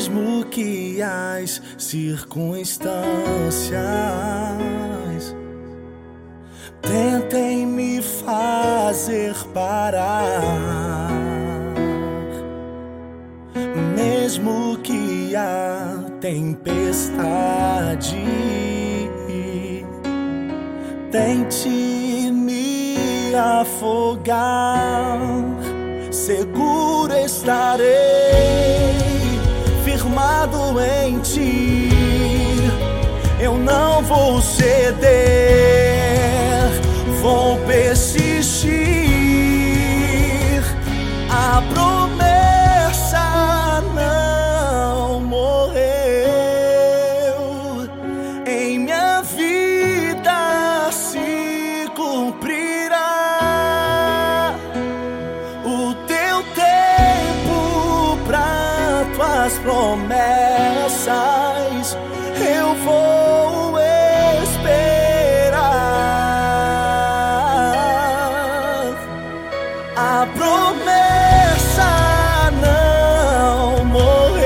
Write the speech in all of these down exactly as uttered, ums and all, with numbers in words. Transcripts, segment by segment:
mesmo que as circunstâncias tentem me fazer parar, mesmo que a tempestade tente me afogar, seguro estarei, firmado em ti. Eu não vou ceder, vou persistir. A promessa não morreu em minha vida, se cumprirá o teu tempo pra tuas promessas. Eu vou esperar. A promessa não morreu,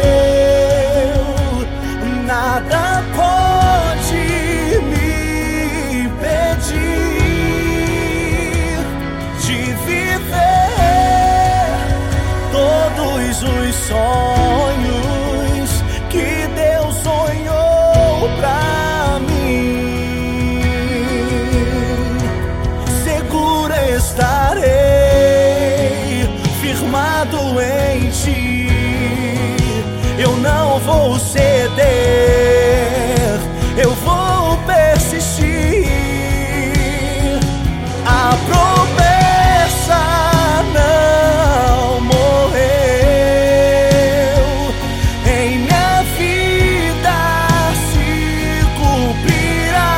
nada pode me impedir de viver todos os sonhos que Deus sonhou pra mim. Seguro estarei, firmado em ti. Eu não vou ceder, eu vou persistir. A promessa não morreu em minha vida, se cumprirá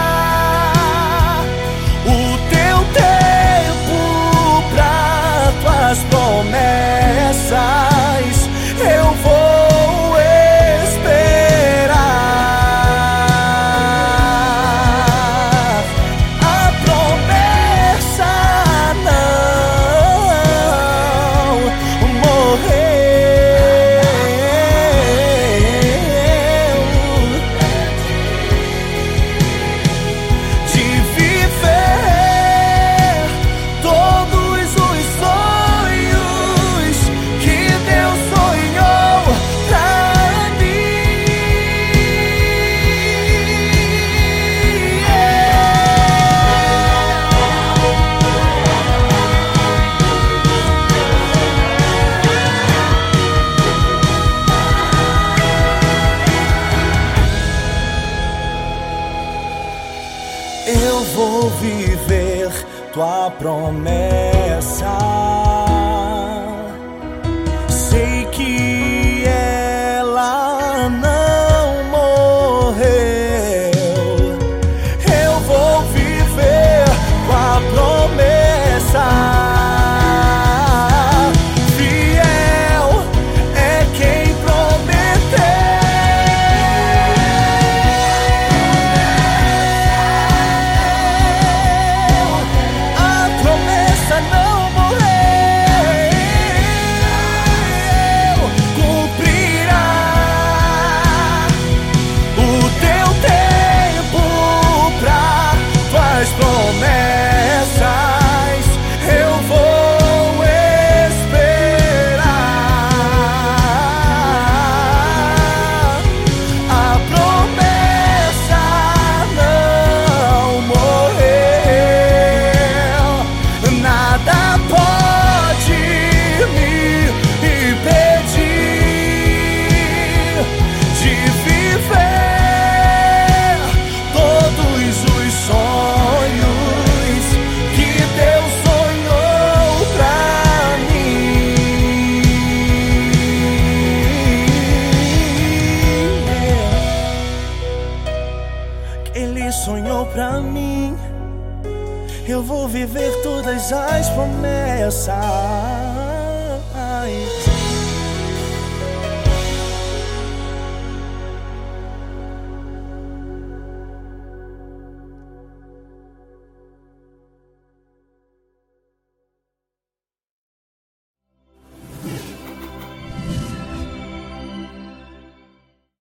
o teu tempo pra tuas promessas. Eu vou esperar. A promessa não morreu de viver todos os sonhos que Deus sonhou pra mim. Eu vou viver tua promessa. Sei que ela não morreu. Eu vou viver tua promessa. Fiel é quem prometeu. A promessa não morreu, cumprirá o teu tempo pra tuas promessas. Eu vou esperar. A promessa não morreu, nada pode me impedir de viver todos os sonhos que Deus sonhou pra mim. Ele sonhou pra mim. Eu vou viver todas as promessas.